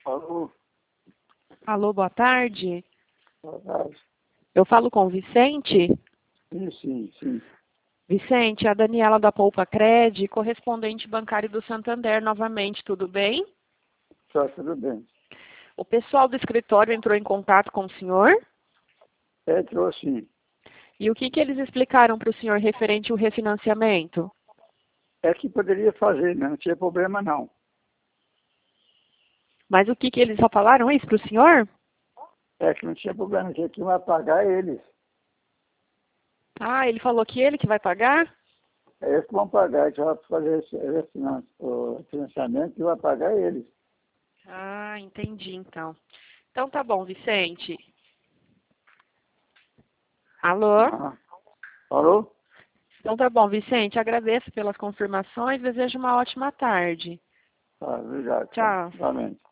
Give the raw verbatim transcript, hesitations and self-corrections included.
Alô, Alô, boa tarde. boa tarde. Eu falo com o Vicente. Sim, sim, sim. Vicente, a Daniela da Poupa Cred, correspondente bancário do Santander novamente, tudo bem? Tá tudo bem. O pessoal do escritório entrou em contato com o senhor? Entrou sim. E o que, que eles explicaram para o senhor referente ao refinanciamento? É que poderia fazer, né? Não tinha problema não. Mas o que, que eles só falaram isso para o senhor? É que não tinha problema, que quem vai pagar é eles. Ah, ele falou que ele que vai pagar? É eles que vão pagar, que vai fazer esse, esse finan- o financiamento e vai pagar é eles. Ah, entendi então. Então tá bom, Vicente. Alô? Ah. Alô? Então tá bom, Vicente. Agradeço pelas confirmações. Desejo uma ótima tarde. Tá, obrigado. Tá. Tchau. Igualmente.